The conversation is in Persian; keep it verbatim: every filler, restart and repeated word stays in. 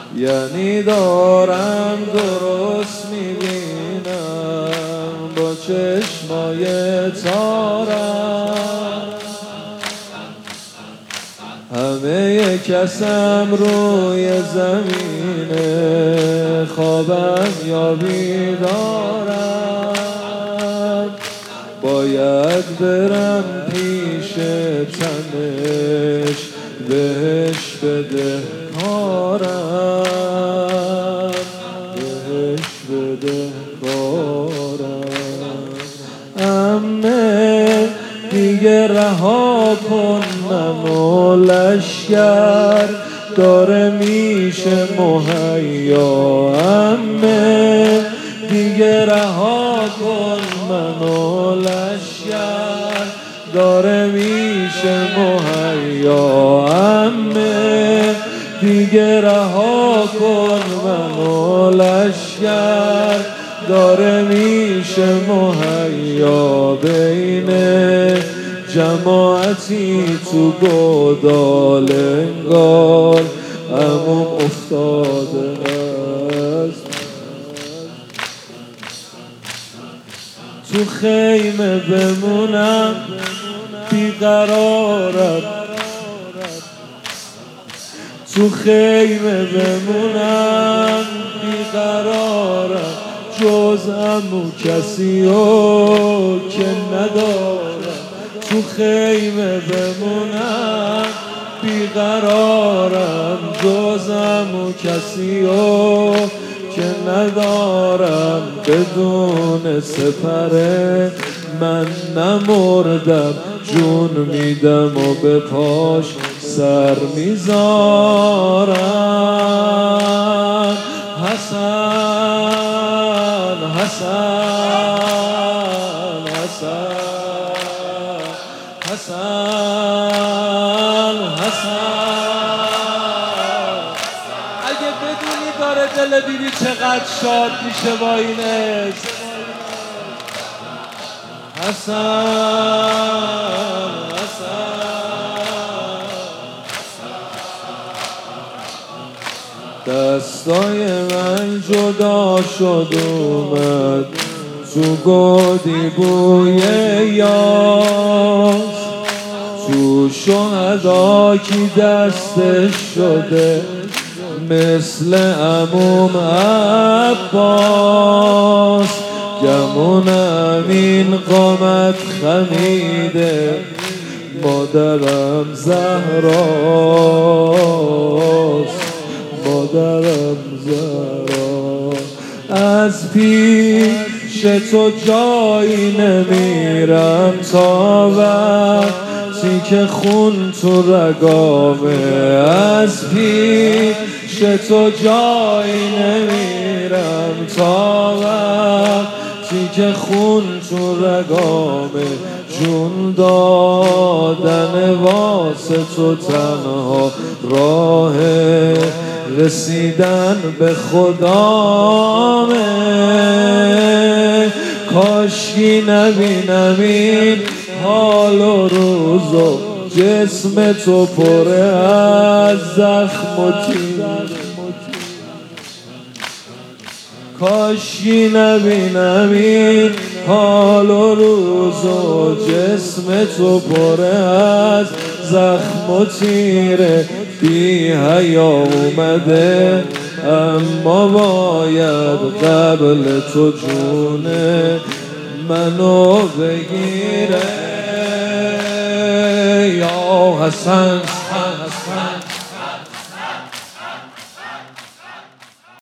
یعنی دارم درست میبینم با چشمای تارم، همه کسم روی زمینه خوابم یا بیدارم، باید برم پیش تنش بهش بده کارم، بهش بده کارم. امه دیگه رها کن منو، لشگر داره میشه مهیا. امه دیگه رها کن منو، لشگر داره میشه مهیا. امه دیگه رها کن منو، لشگر داره میشه مهیا. بین جماعتی تو گودال انگار عموم افتاده است، تو خیمه بمونم بیقرارم، تو خیمه بمونم بیقرارم، جز عمو کسی رو که ندارم. تو خیمه بمونم بیقرارم، جز عمو کسی رو که ندارم. بدون سپره من نمردم، جون میدم و به پاش سر میذارم. حسن حسن حسن حسن حسن اگه بدونی داره دل بیبی چقدر شاد میشه با این اسم. حسن دستای من جدا شد اومد تو گودی بوی یاس، تو شهدا کی دستش شده مثل عموم عباس. گمونم این قامت خمیده مادرم زهراست، مادرم زهرا. از پیش تو جایی نمیرم تا وقتی که خون تو رگامه. از پیش تو جایی نمیرم تا وقتی که خون تو رگامه. جون دادن واسه تو تنها راه رسیدن به خدامه. کاشکی نبینم این حال و روزو، جسم تو پره از زخم و تیر. کاشکی نبینم این حال و روزو، جسم تو پره از زخم و تیره. بی حیا اومده اما باید قبل تو جون منو بگیره. یا حسن حسن